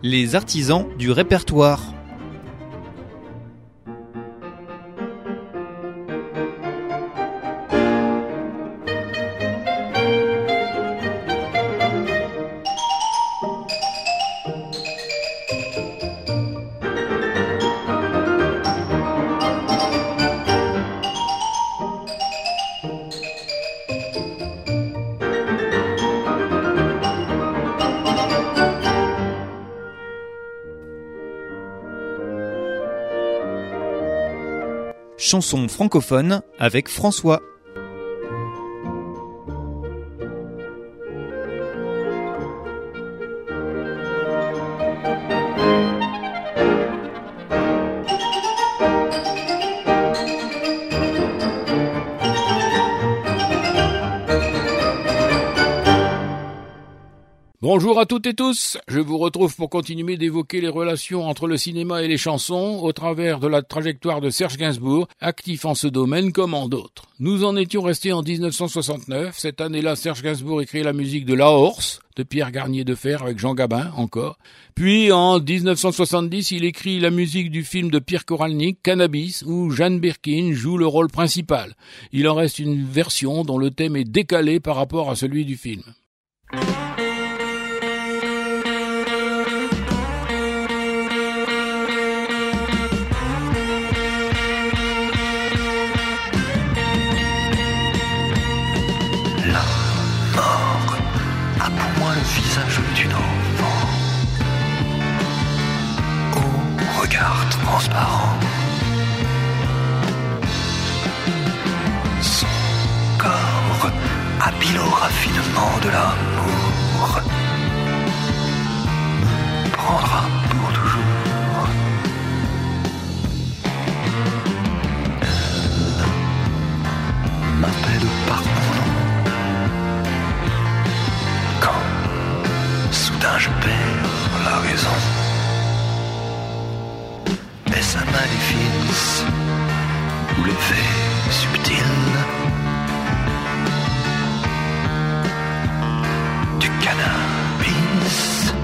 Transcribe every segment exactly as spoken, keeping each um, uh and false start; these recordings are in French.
Les artisans du répertoire. Chanson francophone avec François. Bonjour à toutes et tous, je vous retrouve pour continuer d'évoquer les relations entre le cinéma et les chansons au travers de la trajectoire de Serge Gainsbourg, actif en ce domaine comme en d'autres. Nous en étions restés en dix-neuf cent soixante-neuf, cette année-là Serge Gainsbourg écrit la musique de La Horse, de Pierre Garnier de Fer avec Jean Gabin encore. Puis en dix-neuf cent soixante-dix, il écrit la musique du film de Pierre Koralnik, Cannabis, où Jeanne Birkin joue le rôle principal. Il en reste une version dont le thème est décalé par rapport à celui du film. Visage d'une enfant au regard transparent, son corps habile au raffinement de l'amour me prendra pour toujours. Elle m'appelle par mon nom. Soudain je perds la raison. Est-ce un maléfice ou l'effet subtil du cannabis?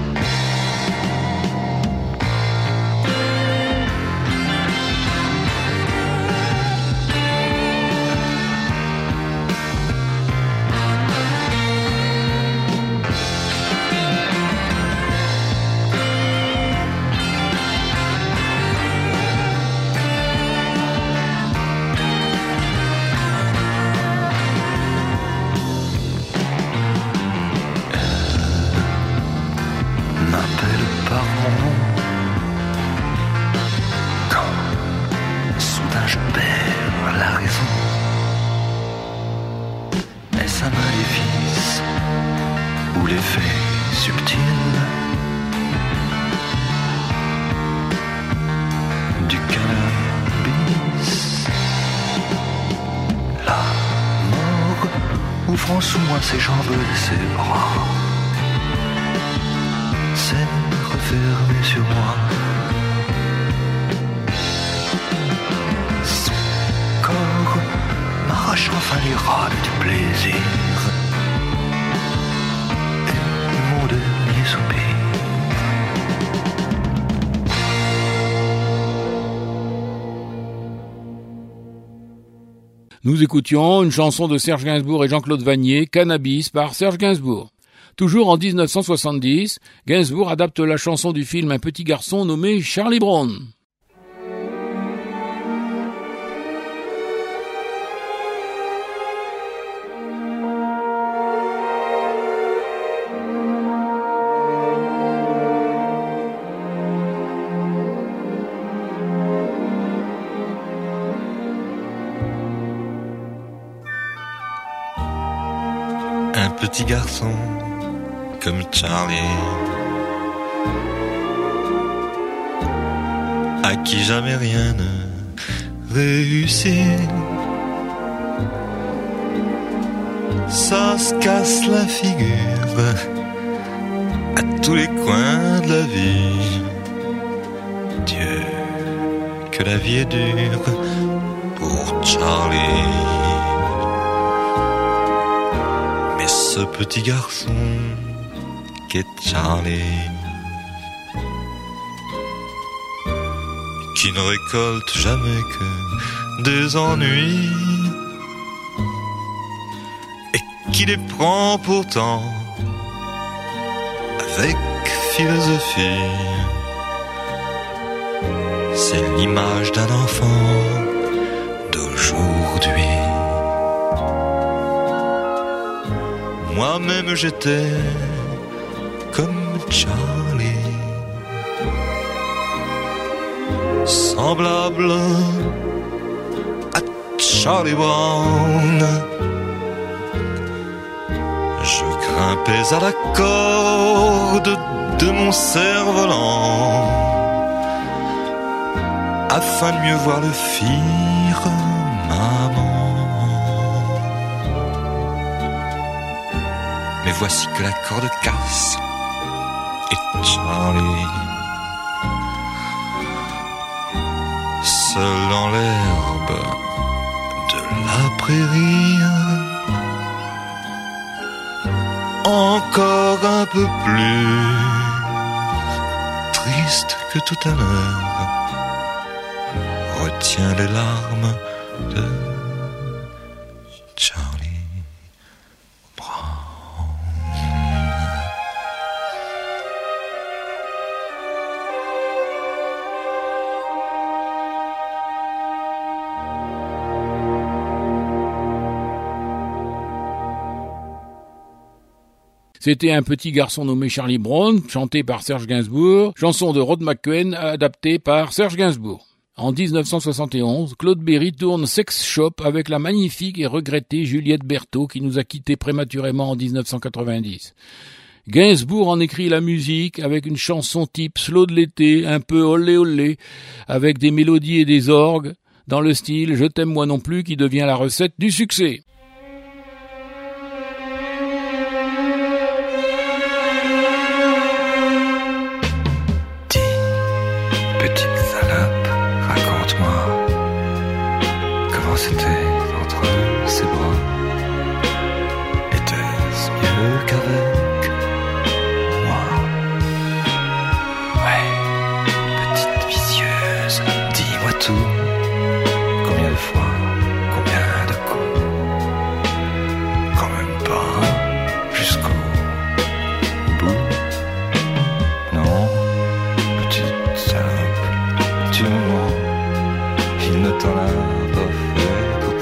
Sous moi ses jambes et ses bras, c'est refermé sur moi. Son corps m'arrache enfin les râles du plaisir et mon dernier soupir. Nous écoutions une chanson de Serge Gainsbourg et Jean-Claude Vannier, Cannabis, par Serge Gainsbourg. Toujours en dix-neuf cent soixante-dix, Gainsbourg adapte la chanson du film Un petit garçon nommé Charlie Brown. Un petit garçon comme Charlie, à qui jamais rien ne réussit. Ça se casse la figure à tous les coins de la vie. Dieu, que la vie est dure pour Charlie. Ce petit garçon qu'est Charlie qui ne récolte jamais que des ennuis et qui les prend pourtant avec philosophie. C'est l'image d'un enfant d'aujourd'hui. Moi-même j'étais comme Charlie, semblable à Charlie Brown. Je grimpais à la corde de mon cerf-volant afin de mieux voir le firmament. Mais voici que la corde casse et Charlie, seul dans l'herbe de la prairie, encore un peu plus triste que tout à l'heure, retient les larmes de Charlie Brown. C'était un petit garçon nommé Charlie Brown, chanté par Serge Gainsbourg, chanson de Rod McKuen, adaptée par Serge Gainsbourg. En dix-neuf cent soixante et onze, Claude Berry tourne Sex Shop avec la magnifique et regrettée Juliette Berthaud qui nous a quittés prématurément en dix-neuf cent quatre-vingt-dix. Gainsbourg en écrit la musique avec une chanson type slow de l'été, un peu olé olé, avec des mélodies et des orgues, dans le style « Je t'aime moi non plus » qui devient la recette du succès. C'était entre ses bras. Était-ce mieux qu'avec moi? Ouais, petite vicieuse, dis-moi tout. Combien de fois, combien de coups? Quand même pas jusqu'au bout. Non, petite salope du moment, il ne t'en a pas fait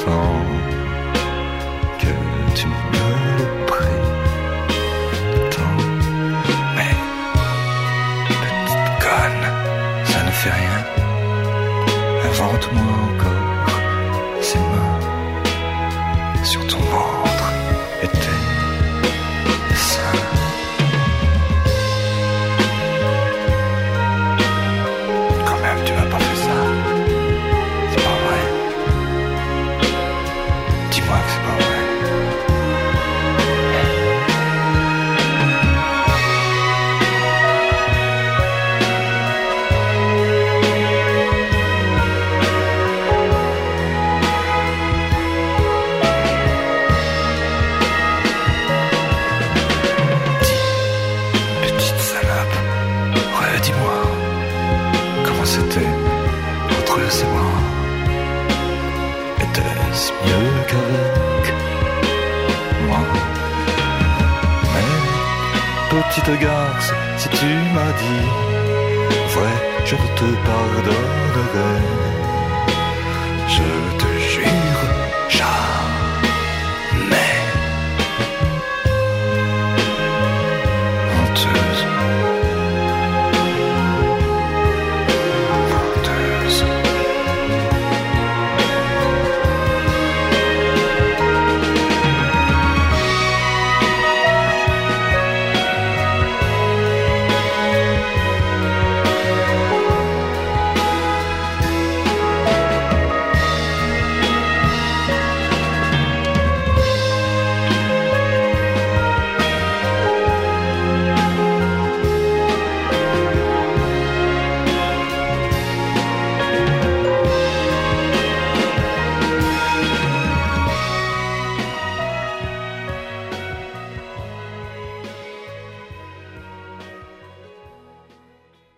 que tu me le prétends. Mais petite conne, ça ne fait rien. Invente-moi encore ces mains sur ton ventre et tes seins. Quand même, tu m'as pas fait ça. C'est pas vrai. Dis-moi que c'est pas vrai. Dis, petite salope, redis-moi comment c'était entre ses bras. Était-ce mieux qu'avec moi? Mais petite garce, si tu m'as dit vrai, je te pardonnerai. Je te jure, jamais. Menteuse, menteuse.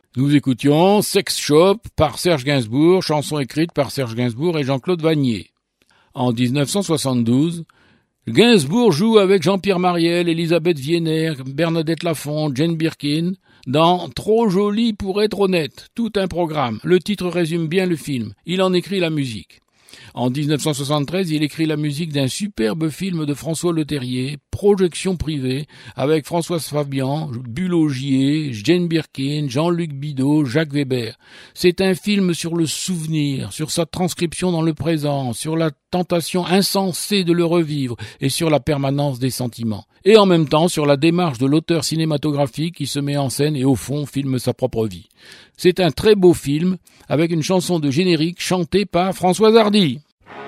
Nous écoutions Sex Shop par Serge Gainsbourg, chanson écrite par Serge Gainsbourg et Jean-Claude Vannier. En dix-neuf cent soixante-douze, Gainsbourg joue avec Jean-Pierre Mariel, Elisabeth Vienner, Bernadette Lafont, Jane Birkin dans Trop joli pour être honnête, tout un programme. Le titre résume bien le film. Il en écrit la musique. En dix-neuf cent soixante-treize, il écrit la musique d'un superbe film de François Leterrier, Projection privée, avec Françoise Fabian, Bulogier, Jane Birkin, Jean-Luc Bidault, Jacques Weber. C'est un film sur le souvenir, sur sa transcription dans le présent, sur la tentation insensée de le revivre et sur la permanence des sentiments. Et en même temps sur la démarche de l'auteur cinématographique qui se met en scène et au fond filme sa propre vie. C'est un très beau film avec une chanson de générique chantée par Françoise Hardy.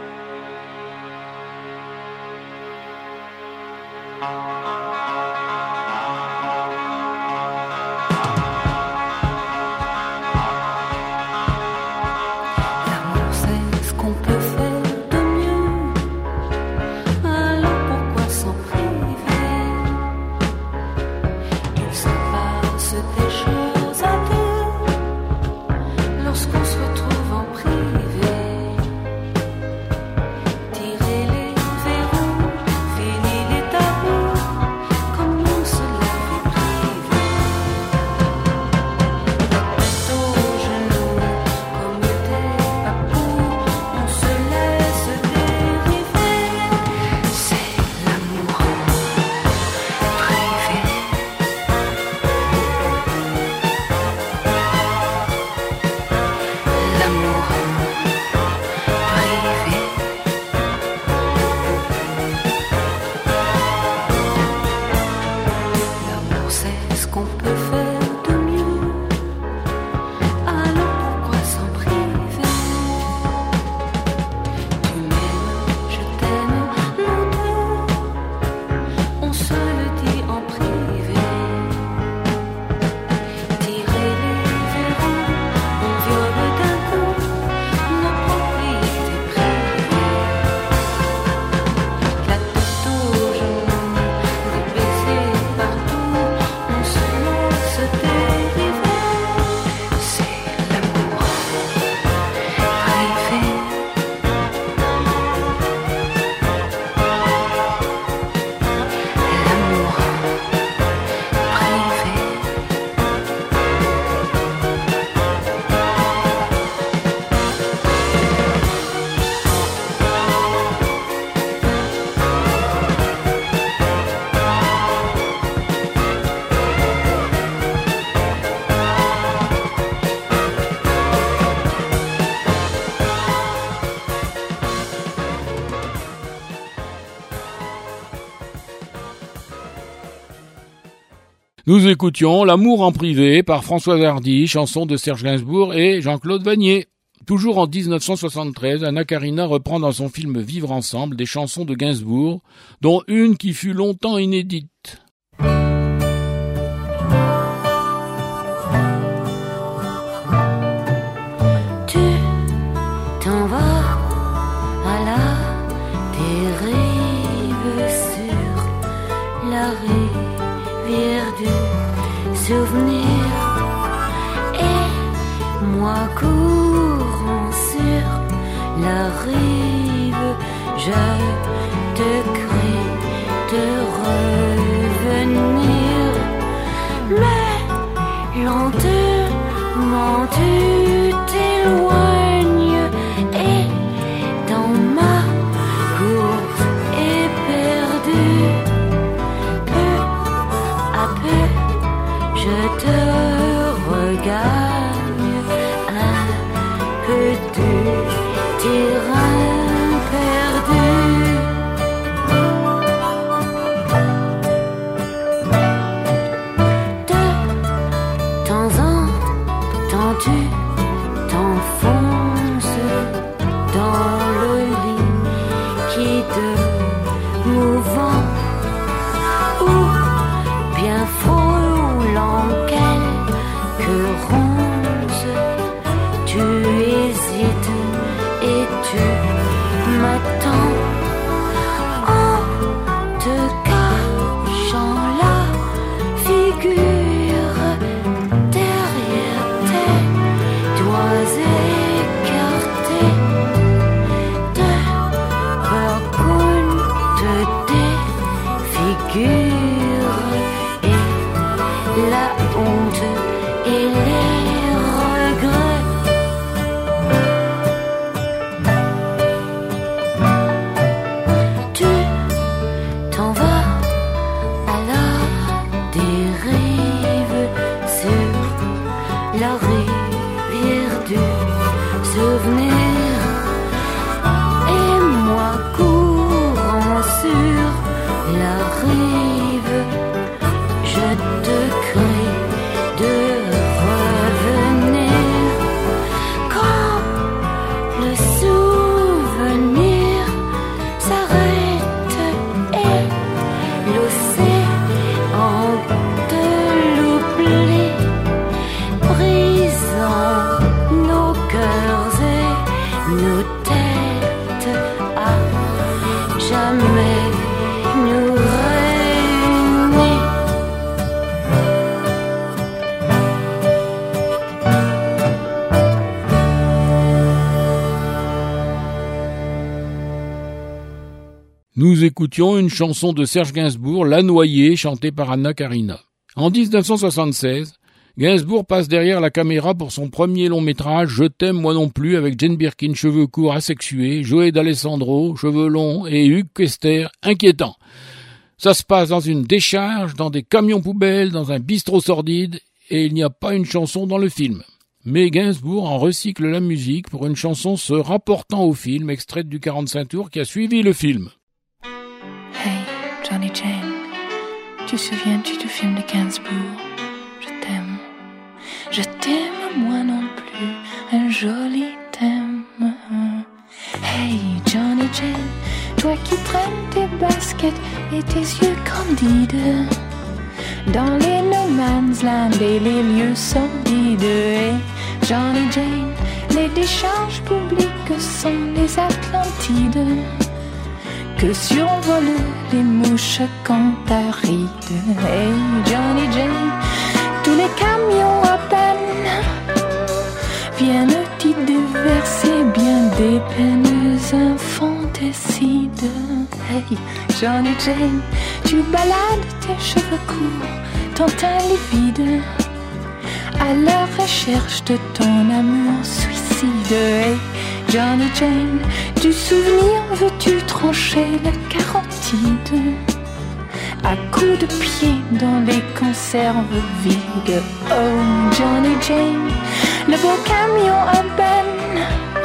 Nous écoutions L'amour en privé par Françoise Hardy, chanson de Serge Gainsbourg et Jean-Claude Vannier. Toujours en dix-neuf cent soixante-treize, Anna Karina reprend dans son film Vivre ensemble des chansons de Gainsbourg, dont une qui fut longtemps inédite. Tu t'en vas à la dérive sur la rivière du souvenir et moi courant sur la rive, je te crie de revenir, mais lentement tu t'éloignes et dans ma course éperdue, peu à peu je te regagne un peu du terrain perdu. De temps en temps tu t'enfonces dans le liquide mouvant ou bien frôlant quelques ronces. Tu hésites et tu m'attends en te cachant la figure derrière figure et la honte et les regrets. Tu t'en vas à la dérive sur la rivière du souvenir, et moi courant sur la rive, je te crie de revenir. Quand le souvenir s'arrête et l'océan de l'oubli brisant nos cœurs et nos têtes à jamais nous réunir. Nous écoutions une chanson de Serge Gainsbourg, La Noyée, chantée par Anna Karina. En dix-neuf cent soixante-seize, Gainsbourg passe derrière la caméra pour son premier long métrage Je t'aime moi non plus avec Jane Birkin, cheveux courts asexués, Joey D'Alessandro, cheveux longs et Hugues Quester, inquiétant. Ça se passe dans une décharge, dans des camions poubelles, dans un bistrot sordide, et il n'y a pas une chanson dans le film. Mais Gainsbourg en recycle la musique pour une chanson se rapportant au film, extraite du quarante-cinq tours qui a suivi le film. Hey, Johnny Jane, tu souviens-tu du film de Gainsbourg? Je t'aime, je t'aime moi non plus, un joli thème. Hey, Johnny Jane, toi qui traînes tes baskets et tes yeux candides dans les no man's land et les lieux sordides. Hey, Johnny Jane, les décharges publiques sont les Atlantides que survolent les mouches cantharides. Hey, Johnny Jane, tous les camions à peine viennent t'y déverser bien des peines infanticides. Hey, Johnny Jane, tu balades tes cheveux courts, ton teint livide, à la recherche de ton amour suicide. Hey, Johnny Jane, du souvenir veux-tu trancher la carotide à coups de pied dans les conserves vides. Oh, Johnny Jane, le beau camion à benne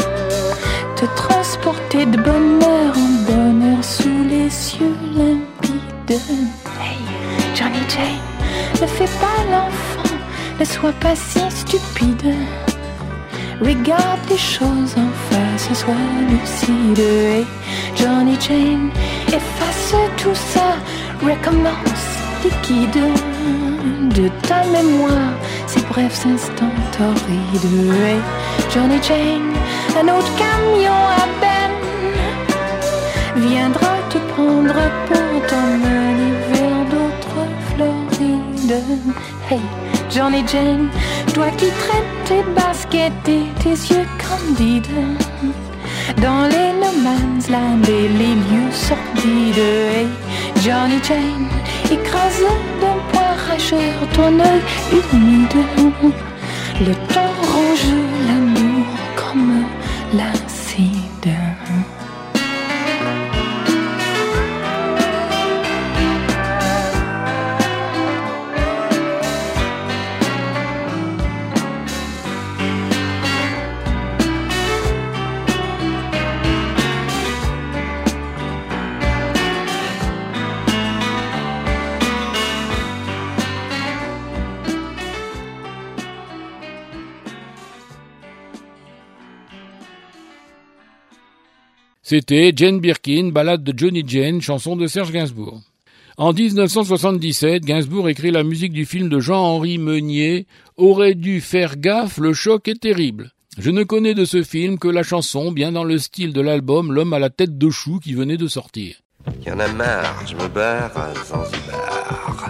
te transporter de bonheur en bonheur sous les cieux limpides. Hey, Johnny Jane, ne fais pas l'enfant, ne sois pas si stupide. Regarde les choses en face, sois lucide. Hey, Johnny Jane, efface tout ça, recommence liquide de ta mémoire ces brefs instants torrides. Hey, Johnny Jane, un autre camion à benne viendra te prendre pour t'emmener vers d'autres Florides. Hey, Johnny Jane, toi qui traites tes baskets et tes yeux candides dans les no man's land et les lieux sordides. Hey, Johnny Jane, écrase d'un poing rageur ton œil humide. Le temps ronge l'amour comme l'acide. C'était Jane Birkin, ballade de Johnny Jane, chanson de Serge Gainsbourg. En dix-neuf cent soixante-dix-sept, Gainsbourg écrit la musique du film de Jean-Henri Meunier, « Aurait dû faire gaffe, le choc est terrible ». Je ne connais de ce film que la chanson, bien dans le style de l'album L'homme à la tête de chou qui venait de sortir. Y en a marre, je me barre à Zanzibar.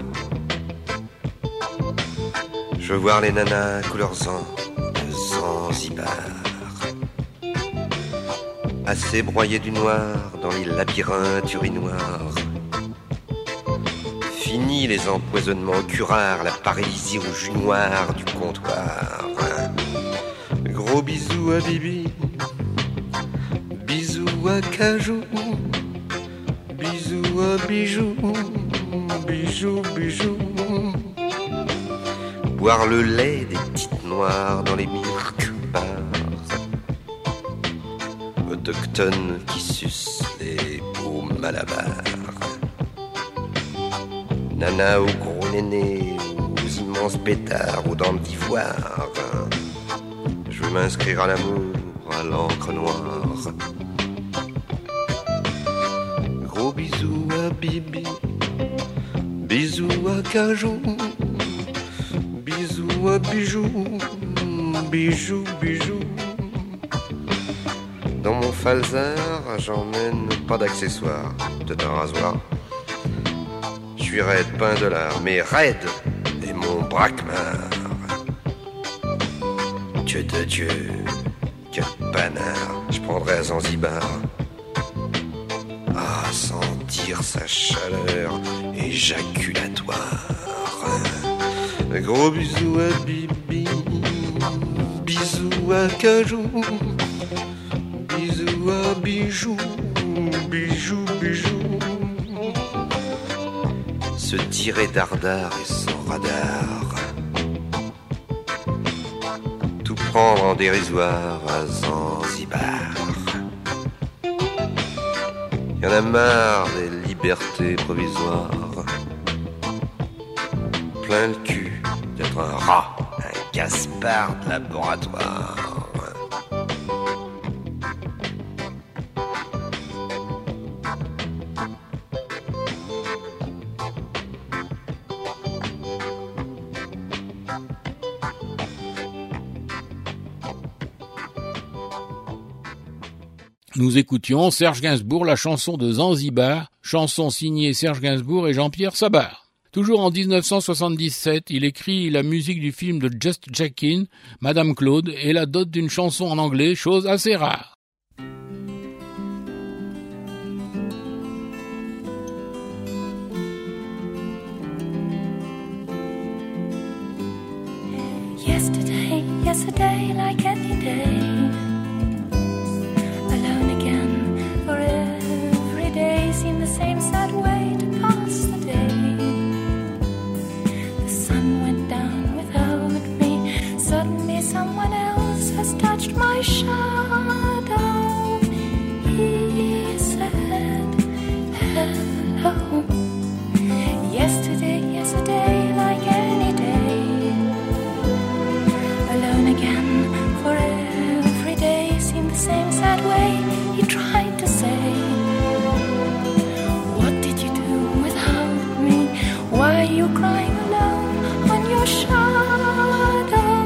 Je veux voir les nanas couleur Zan de Zanzibar. Assez broyé du noir dans les labyrinthes urinoirs. Fini les empoisonnements curards, la paralysie au jus noir du comptoir. Gros bisous à Bibi, bisous à Cajou, bisous à Bijou, bijou, bijou. Boire le lait des petites noires dans les mirques bars. Autochtones qui sucent les beaux malabars. Nana aux gros nénés, aux immenses pétards, aux dents d'ivoire. Je veux m'inscrire à l'amour, à l'encre noire. Gros bisous à Bibi, bisous à Cajou, bisous à Bijou, bijou, bijou. Dans mon falzar, j'emmène pas d'accessoires, peut-être un rasoir. Je suis raide, pas un dollar, mais raide est mon braquemar. Dieu de Dieu, quel panard, je prendrais à Zanzibar. Ah, sentir sa chaleur éjaculatoire. Gros bisous à Bibi, bisous à Cajou, bisous à Bijou, bijou, bijou. Se tirer dardard et sans radar, tout prendre en dérisoire à Zanzibar. Y'en a marre des libertés provisoires, plein le cul d'être un rat, un Gaspard de laboratoire. Nous écoutions Serge Gainsbourg, la chanson de Zanzibar, chanson signée Serge Gainsbourg et Jean-Pierre Sabar. Toujours en dix-neuf cent soixante-dix-sept, il écrit la musique du film de Just Jackin, Madame Claude, et la dot d'une chanson en anglais, chose assez rare. Yesterday, yesterday, like any day. Alone again, for every day seemed the same sad way to pass the day. The sun went down without me. Suddenly someone else has touched my shadow. He said, hello. Yesterday, yesterday, like any day. Alone again, for every day seemed the same sad way. He tried to say, what did you do without me? Why are you crying alone on your shadow?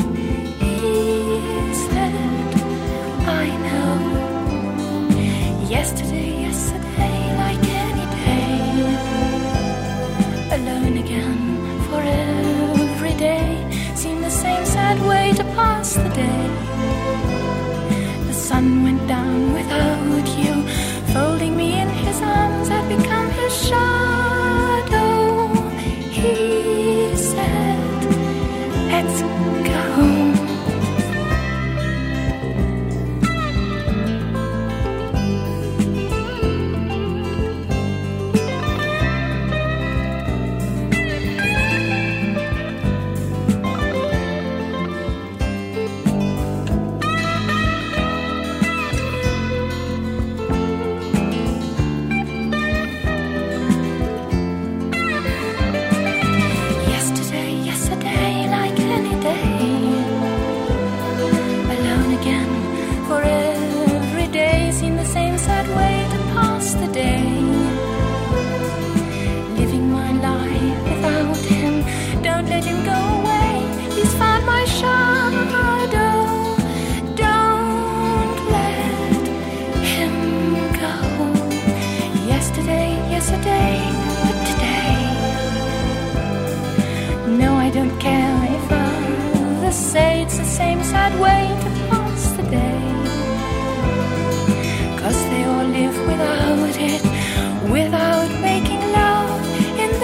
He said, I know. Yesterday, yesterday, like any day. Alone again, for every day seemed the same sad way to pass the day. The sun went down without you. Folding me in his arms, I've become his shadow. He said, let's go. Without making love in the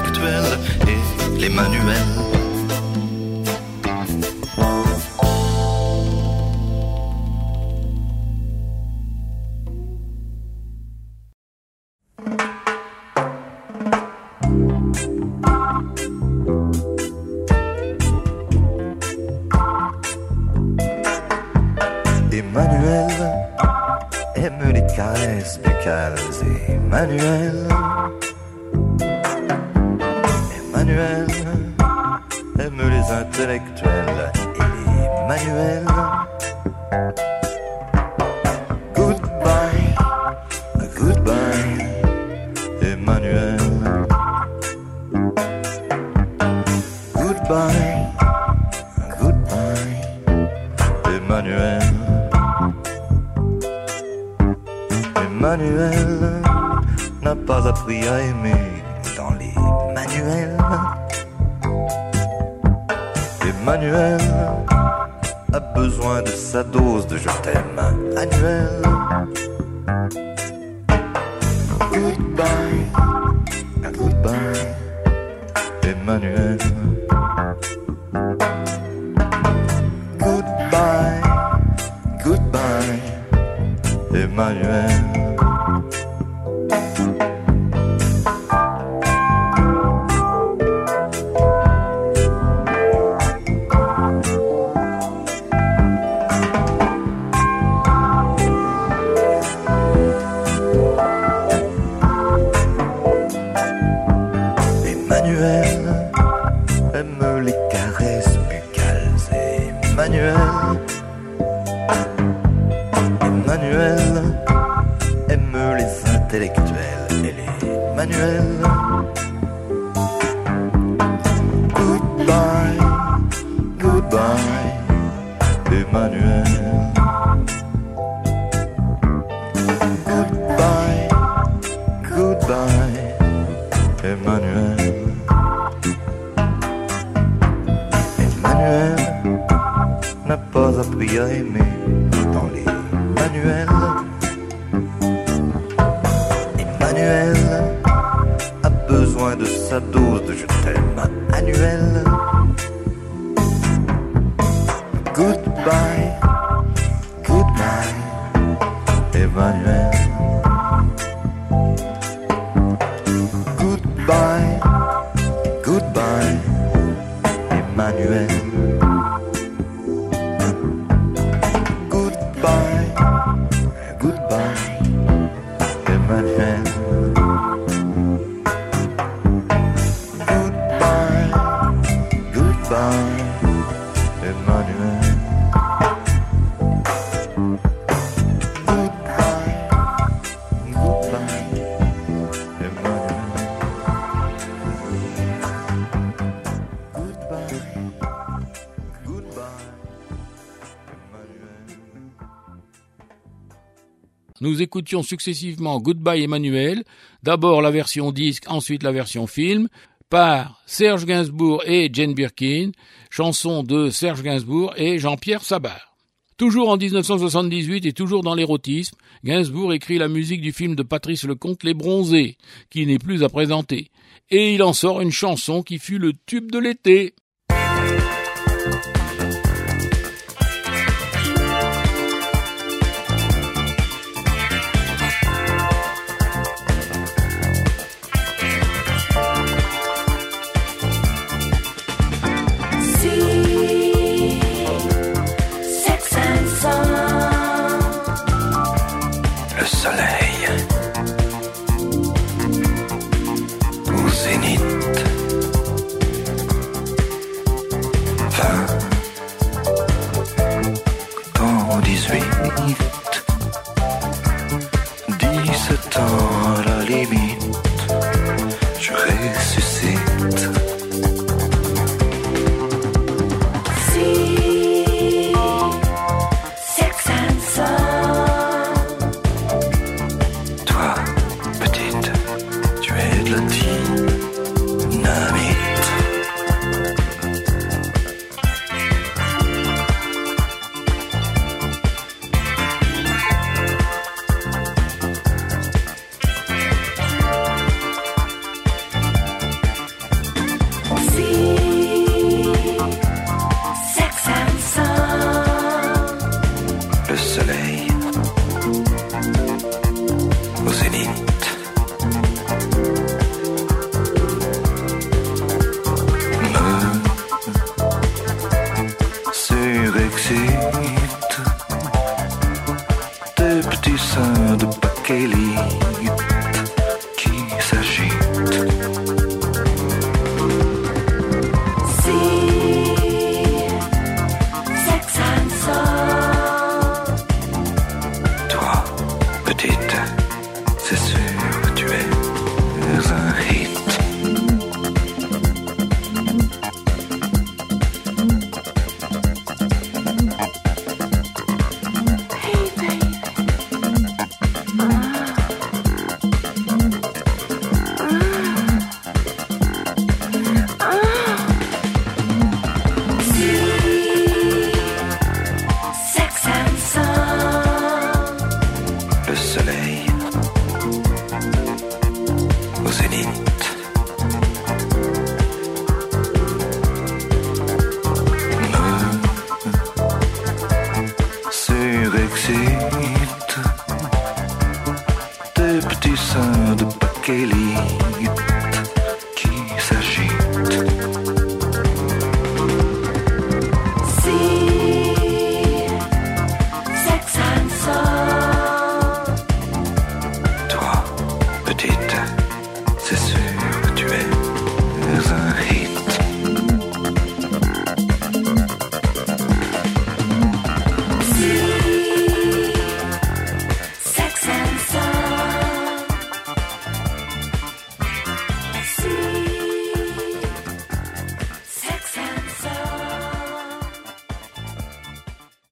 intellectuels et les manuels. Emmanuel aime les caresses buccales. Emmanuel, Emmanuel aime les intellectuels et les manuels. Goodbye, goodbye, Emmanuel. Goodbye, goodbye, Emmanuel. Emmanuel n'a pas appris à aimer dans les manuels. Emmanuel a besoin de sa dose de je t'aime annuel. Goodbye, goodbye, Emmanuel. Goodbye, goodbye, Emmanuel. Emmanuel aime les caresses buccales. Emmanuel, Emmanuel aime les intellectuels et les manuels. Goodbye, goodbye, Emmanuel. Goodbye, goodbye, Emmanuel. Emmanuel n'a pas appris à aimer dans les manuels. Emmanuel a besoin de sa dose de je t'aime annuel. Goodbye, goodbye, Emmanuel. Goodbye, goodbye, Emmanuel. Goodbye, goodbye, Emmanuel. Goodbye, goodbye, Emmanuel. Goodbye, goodbye, Emmanuel. Goodbye, goodbye, Emmanuel. Nous écoutions successivement Goodbye Emmanuel, d'abord la version disque, ensuite la version film, par Serge Gainsbourg et Jane Birkin, chanson de Serge Gainsbourg et Jean-Pierre Sabar. Toujours en dix-neuf cent soixante-dix-huit et toujours dans l'érotisme, Gainsbourg écrit la musique du film de Patrice Lecomte Les Bronzés, qui n'est plus à présenter. Et il en sort une chanson qui fut le tube de l'été. Le soleil au zénith, vingt dans dix-huit, dix-sept ans à la limite, je ressuscite.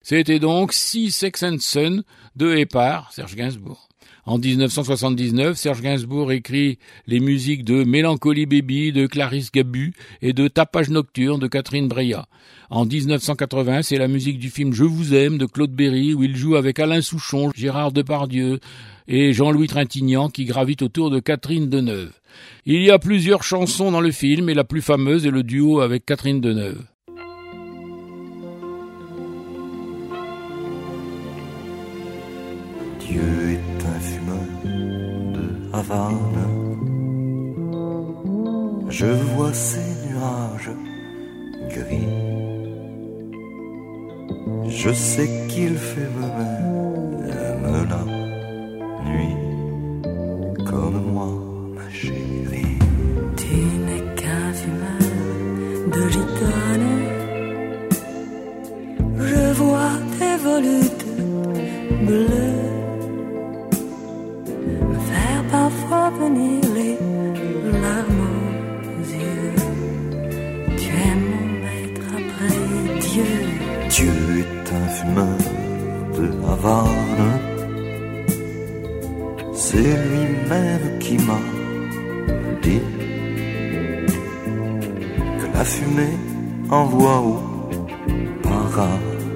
C'était donc Sea, Sex and Son de et par Serge Gainsbourg. En dix-neuf cent soixante-dix-neuf, Serge Gainsbourg écrit les musiques de Mélancolie Baby de Clarisse Gabu et de Tapage Nocturne de Catherine Breillat. En dix-neuf cent quatre-vingts, c'est la musique du film Je vous aime de Claude Berry où il joue avec Alain Souchon, Gérard Depardieu et Jean-Louis Trintignant qui gravitent autour de Catherine Deneuve. Il y a plusieurs chansons dans le film et la plus fameuse est le duo avec Catherine Deneuve. Dieu est un fumeur de Havane. Je vois ces nuages gris. Je sais qu'il fait me-même la nuit comme moi, ma chérie. Tu n'es qu'un fumeur de gitane. Je vois tes volutes bleues faire parfois venir les larmes aux yeux. Tu es mon maître après Dieu. Dieu est un fumeur de Havane. C'est lui-même qui m'a dit que la fumée envoie au paradis.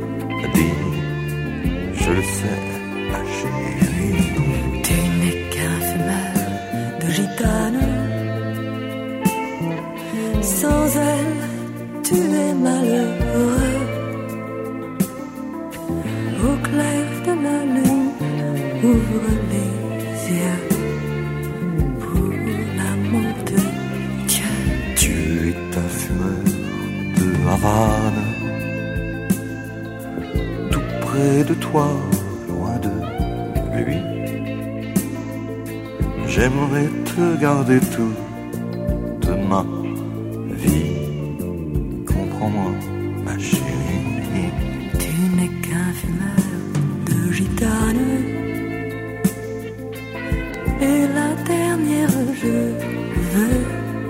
Je le sais, ma chérie. Tu n'es qu'un fumeur de gitane. Sans elle, tu es malheureux. Au clair de la lune, ouvre les yeux pour l'amour de Dieu. Dieu est un fumeur de Havane. Tout près de toi, loin de lui. J'aimerais te garder toute ma vie. Comprends-moi, ma chérie. Tu n'es qu'un fumeur de gitane. Et la dernière, je veux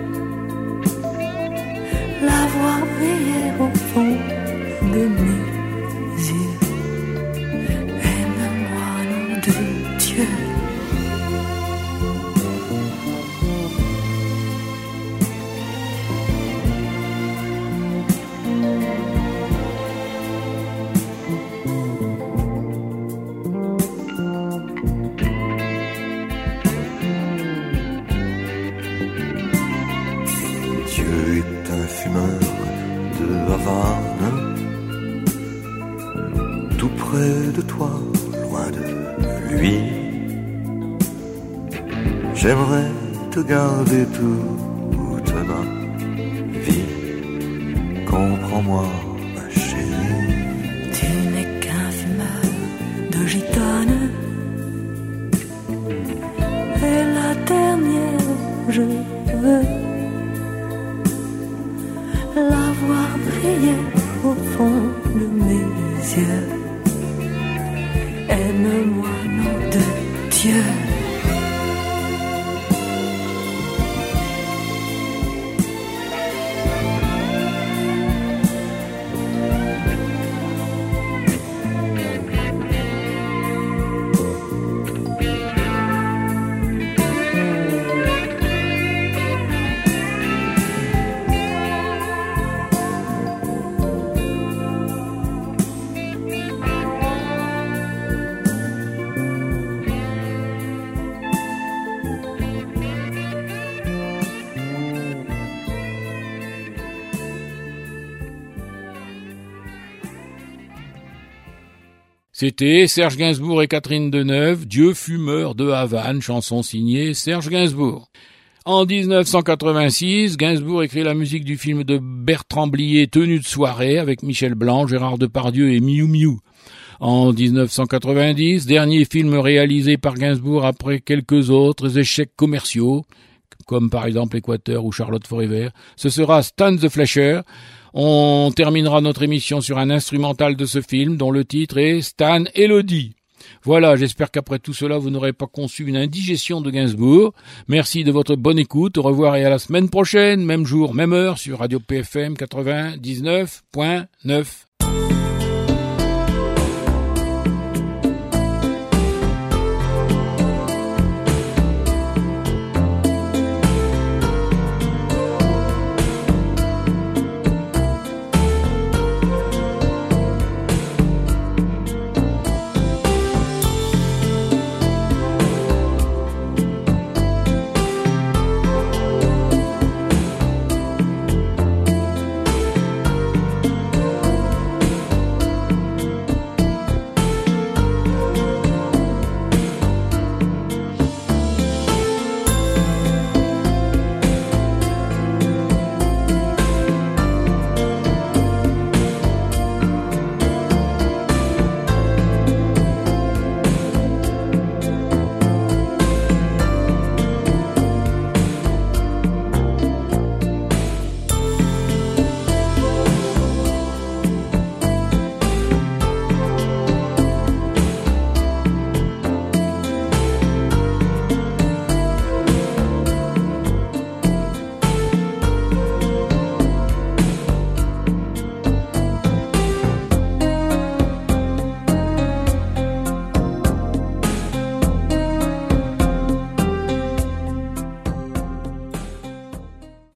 la voir briller au fond de mes yeux. Aime-moi, nom de Dieu. Dieu est un fumeur de Havane. Tout près de toi, loin de lui. J'aimerais te garder toute ma vie. Comprends-moi, ma chérie. Tu n'es qu'un fumeur de gitane. Et la dernière, je veux la voir briller au fond de mes yeux. Aime-moi, nom de Dieu. C'était Serge Gainsbourg et Catherine Deneuve, Dieu fumeur de Havane, chanson signée Serge Gainsbourg. En dix-neuf cent quatre-vingt-six, Gainsbourg écrit la musique du film de Bertrand Blier, Tenue de soirée, avec Michel Blanc, Gérard Depardieu et Miou Miou. En dix-neuf cent quatre-vingt-dix, dernier film réalisé par Gainsbourg après quelques autres échecs commerciaux, comme par exemple Équateur ou Charlotte Forever, ce sera Stan the Flasher. On terminera notre émission sur un instrumental de ce film dont le titre est Stan Elodie. Voilà, j'espère qu'après tout cela, vous n'aurez pas conçu une indigestion de Gainsbourg. Merci de votre bonne écoute. Au revoir et à la semaine prochaine, même jour, même heure, sur Radio P F M quatre-vingt-dix-neuf point neuf.